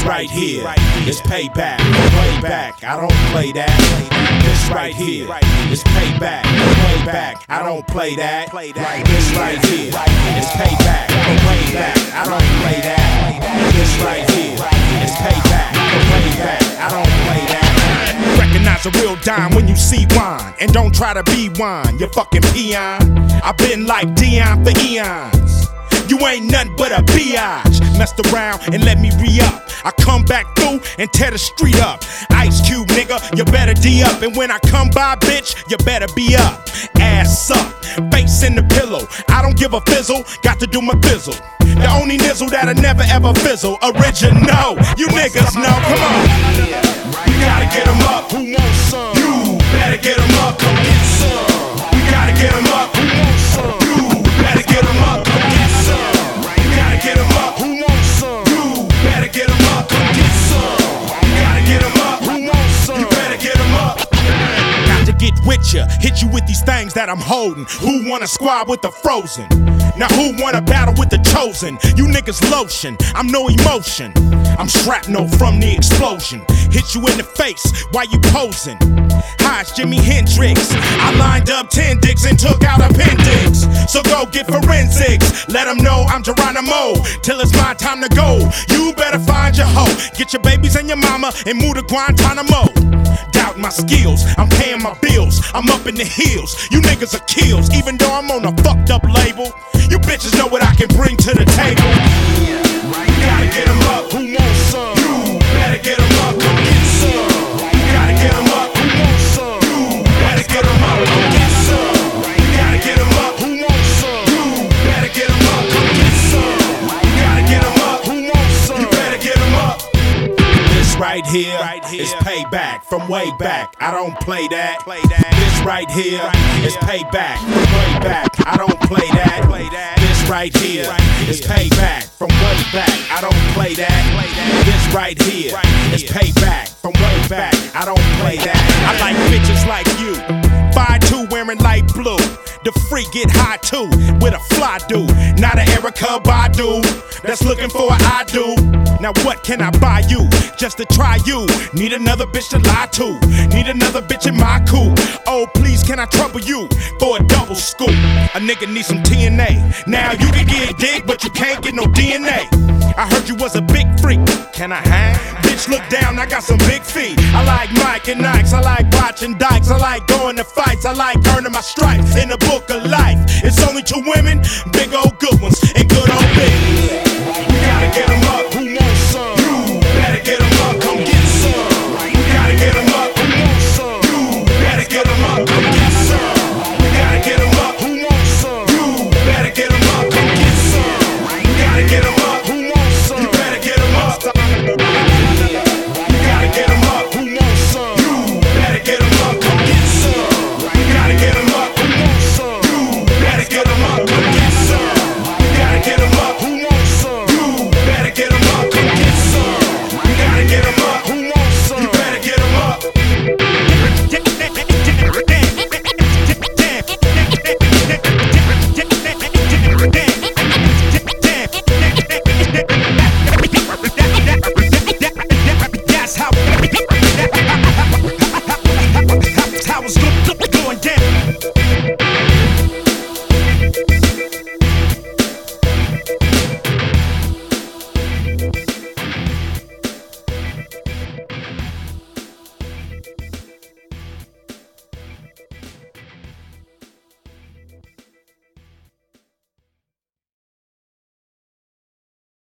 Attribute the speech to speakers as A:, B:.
A: This right here is payback. Way back, I don't play that. This right here is payback. Way back, I don't play that. This right here is payback. Way back, I don't play that. This right here is payback. Way back, I don't play that. Recognize a real dime when you see wine, and don't try to be wine, you fucking peon. I've been like Dion for eons. You ain't nothing but a biatch. Messed around and let me re-up. I come back through and tear the street up. Ice Cube, nigga, you better D up. And when I come by, bitch, you better be up. Ass up, face in the pillow. I don't give a fizzle, got to do my fizzle. The only nizzle that'll never ever fizzle. Original, you niggas know, come on. We gotta get 'em up, who wants some? You better get 'em up, come get some. We gotta get 'em up, who wants some? You better get 'em up, come get some. We gotta get 'em up, who wants some? You better get 'em up, come get some. We gotta get 'em up, who wants some? You better get 'em up. Got to get with ya, hit you with these things that I'm holding. Who wanna squab with the frozen? Now who wanna battle with the chosen? You niggas lotion, I'm no emotion. I'm shrapnel from the explosion. Hit you in the face while you posing. Hi, it's Jimi Hendrix. I lined up 10 dicks and took out appendix. So go get forensics. Let them know I'm Geronimo. Till it's my time to go. You better find your hoe. Get your babies and your mama and move to Guantanamo. Doubt my skills, I'm paying my bills. I'm up in the hills. You niggas are kills, even though I'm on a fucked up label. You bitches know what I can bring to the table. You gotta get 'em up, who wants some? You better get 'em up, come get some. You gotta get 'em up, who wants some? You better get 'em up, come get some. You gotta get 'em up, who wants some? You better get 'em up, come get some. You gotta get 'em up, who wants some? You better get 'em up. This right here is payback from way back. I don't play that. This right here is payback from way back. I don't play that. This right here is payback from way back. I don't play that. This right here is payback from way back. I don't play that. I like bitches like you. 5'2" wearing light blue. The freak get high too with a fly dude. Not an Erykah Badu that's looking for an I do. Now what can I buy you just to try you? Need another bitch to lie to. Need another bitch in my coupe. Oh please, can I trouble you for a double scoop? A nigga need some TNA. Now you can get dick, but you can't get no DNA. I heard you was a big freak. Can I hang? Bitch, look down, I got some big feet. I like Mike and Nikes, I like watching dykes, I like going to fights, I like earning my stripes in the book of life. It's only 2 women, big old good ones.